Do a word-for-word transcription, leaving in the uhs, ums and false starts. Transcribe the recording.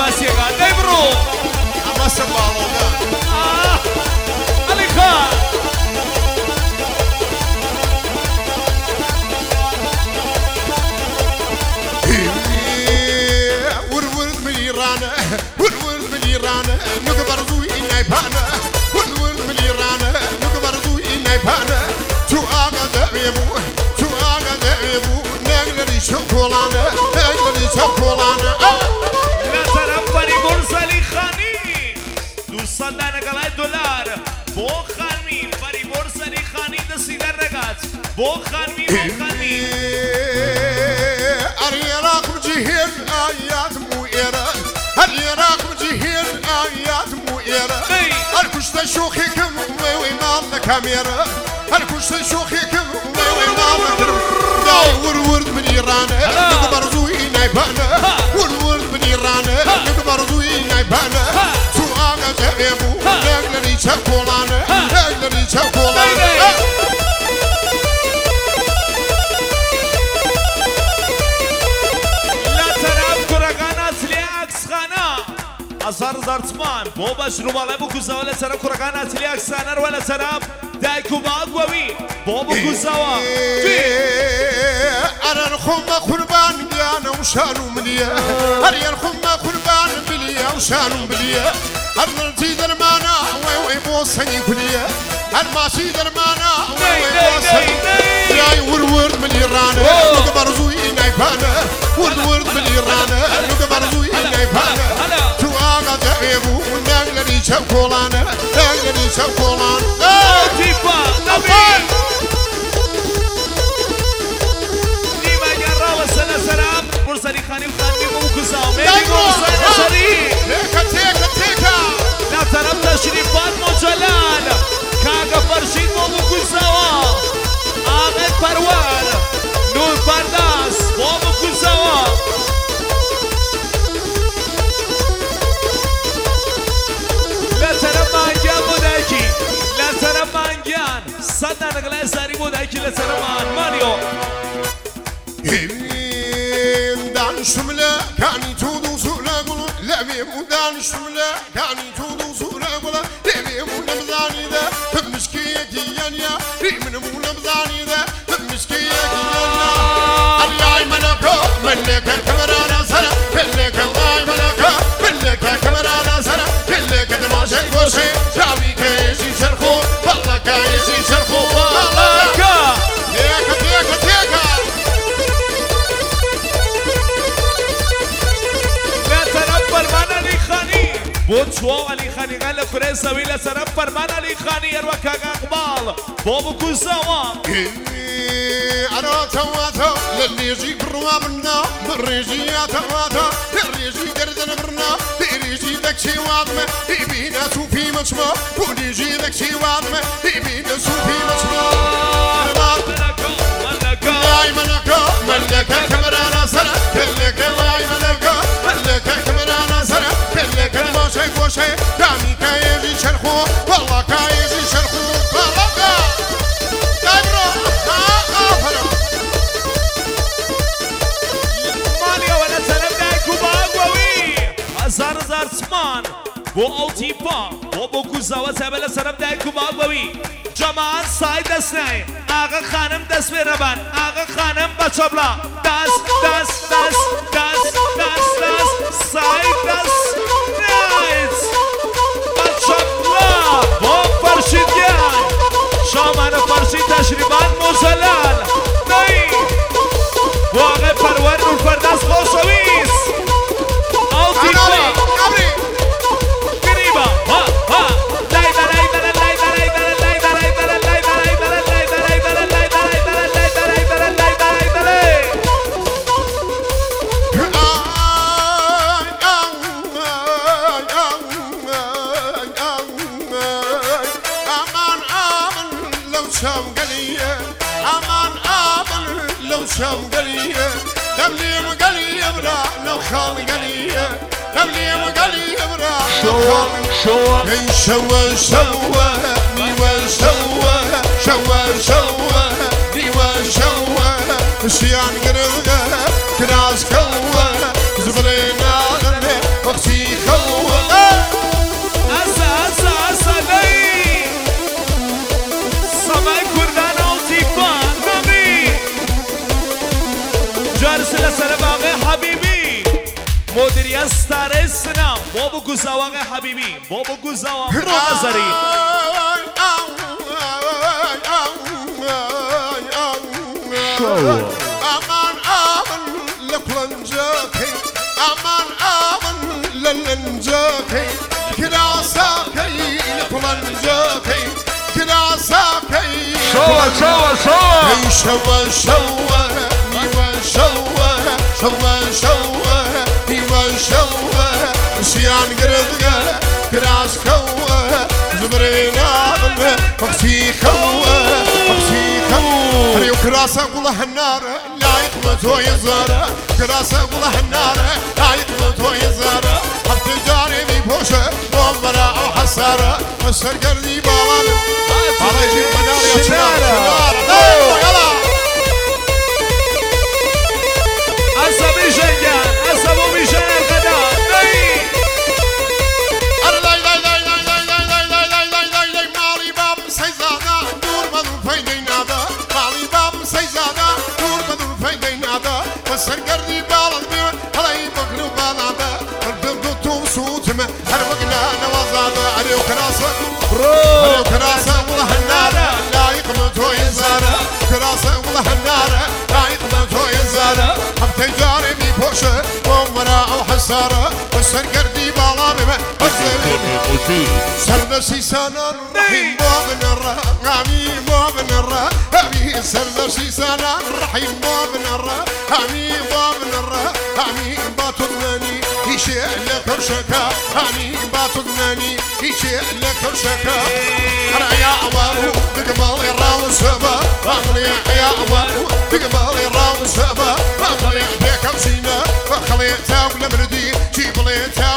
ماسیەکان دەی بڕۆ ئەمە سەباڵۆدا ئەلی خان ورورد ملیرانە ورورد ملیرانە نوکە بەرزووی نایپانە ورورد ملیرانە نوکە بەرزووی نایپانە تو ئاگا دەوێ بوو تو ئاگا دەوێ بوو نەگلەری چەو کۆڵانە نەگلەری چەو کۆڵانە لە تەرەفەری بۆرسەلی خانی دووسەد دانەگەڵای دۆلار بۆ خانمی فەری بۆرسەلی خانی دەستی دەردەکات بۆ خانمی بۆ خانمی العراق مجهر آيات مؤيرة العراق مجهر آيات مؤيرة الكشت شوخكم وي مالنا كاميرا الكشت شوخكم وي مالنا داي ورورد من إيران نقبر زوي نايبانا ورورد من إيران نقبر زوي نايبانا تو آغا جايبو نقلري شاكولانا نقلري شاكولانا هزار هزار تومان بۆ بەش ڕووبەڵێ بکوزەوە لەسەرە کوڕەکان ئەتلی ئەکسانەرەوە لە سەراب دایک و باوکوەوی بۆ بکوزەوە ئەرەن خۆمە قوربان گیانە و شان و ملیە هەریەن خۆمە قوربان بلیە و شان و بلیە هەر نەرجی دەرمانە وێ وێ بۆ سەنگی کولیە هەر ماسی دەرمانە وێ وێ بۆ سەنگی یای ورورد ملیڕانە نوکە بەرزووی نایپانە ورورد ملیڕانە نوکە بەرزووی نایپانە تو ئاگا دەوێ بوو نەگلەری چەو کۆڵانە نەگلەری چەو کۆڵانە تیپا نەبین نیمەگەن ڕاوەسە لە سەراب بۆرسەلی خانی و خانمی بۆ بکوزەوە مێری بۆرسە لەسەری تێکە تێکە تێکە لە تەرەف تەشریفات مۆجەلال کاگە فەرشید بۆ بکوزەوە ئاغێت پەروەر نور پەرداس بۆ بکوزەوە لە تەرەف مانگیان بۆ دایکی لە تەرەف مانگیان سەد دانەگەڵای زاری بۆ دایکی لە تەرەفمان ماریۆ دانشتم لە کانی تۆ دووسو لە گوڵ لەبێم و دانشتم لە کانی تۆ دووسو لە گوڵە لەبێم و نەمزانیدە مشکەیەکی یانیا ریمنم و نەمزانیدە مشکەیەکی یانیا ئەلای مەلەکە مەلەکە کەمەرانە سەرە پلەکە وای مەلەکە پلەکە کەمەرانە سەرە پلەکە دەماشەی گۆشێ چاویکەیەکی سەرخۆ بەڵەکایەکی سەرخۆ بەڵەکە تێکە تێکە تێکە بۆ چوە ئەلی خانیەکان لە کورەی زەوی لە سەرەف فەرمان ئەلی خانی هەروە کاگا ئەقباڵ بۆ بکوزەوە ئەراتەواتە لە لێژی بڕوا بنا بڕێژی یاتەواتە لە ڕێژی گەردەنە بڕنا لێژی دەکچی واتمە ئیبینە سوپی مەچمە بۆ لێژی دەکچی واتمە ئیبینە سوپی مەچمە لای مەلەکە مەلەکە کەمەرانە سەرە پلەکە لای مەلەکە مەلەکە کەمەرانە سەرە پلەکە ماشەی گۆشەی دامیکایەژی چەرخۆ وەڵڵەکایەژی چەرخۆ وەڵڵەکە دای بڕۆ ئافرە مالیەوە لە سەرەف دایک و باوکوەوی هەزار هەزار چمان بۆ ئەو تیپە بۆ بکوزەوە سەبە لە سەرەف دایک و باوکوەوی جەماعەت سای دەستنایە ئاغا خانم دەست بێرەبان ئاغا خانم بە چەبڵا دەست دەست دەست دەست دەست دەست سای دەست نایت بە چەبڵا بۆ فەرشیدیان شامانە فەرشید تەشریفات مۆژەلال نەی بۆ ئاغای پەروەر نور پەرداس خۆشەویست ئەو تیپە گریبە ها ها لای دەلای دەلە لای دەلای دەلە لای دەلای دەلە لای دەلای دەلە لای دەلای دەلە لای دەلای دەلە لای دەلای دەلە لای دەلای دەلێ ئامان ئامن لەو چاو گەلیە ئامان ئامن لەو چاو گەلیە دەم لێم گەلیە برا لەو خاڵ گەلیە دەم لێم گەلیە برا شەوە شەوە ئەی شەوە شەوە نیوە شەوە شەوە شەوە نیوە شەوە شیان گرگە کراس کەوە زبڵێ ناڵێ وەختی استاره سنم بابا گوزاوان حبیبی بابا گوزاوان نظری امان آمن لپلنجاکی امان آمن للنجاکی کراساکی لپلنجاکی کراساکی شوا شوا شوا شوا شوا نیوا شوا شوا شوا نیوا شوا سیان گردگا کراس خوا زبرنا بل فقسي خوا فقسي خوا هريو كراسة قوله النار لا يقمتو يزار كراسة قوله النار لا يقمتو يزار حفت جاري بي بوشة ومرا او حسارة مسر قردي بالان على يجيب منار يا شنار يلا عصبي جنجان عصبو بيجان القدام ني مالي باب سيزادا نور بدون فايدين هذا مالي باب سيزادا نور بدون فايدين هذا مسر قردي بالان بيو هلاي بقلو بالادا قلبم دوتو صوتما هربقنا نوازادا هريو كراسة هريو كراسة والله النار لا يقمتو يزارة كراسة والله النار لا يقمتو يزارة حبتي جاري بي بوشة ومرا او حسارة مسر قردي بالان بيو سردسي سنة الرحيم بابن الرحيم بابن الرحيم سردسي سنة الرحيم بابن الرحيم بابن الرحيم باتضناني يشيء لك وشكا هاني باتضناني يشيء لك وشكا أنا يا أبو بقبل يرام السبا أغلي يا أبو بقبل يرام السبا أغلي بيك أمسينا أخلي تاو لمردي جيب لي تاو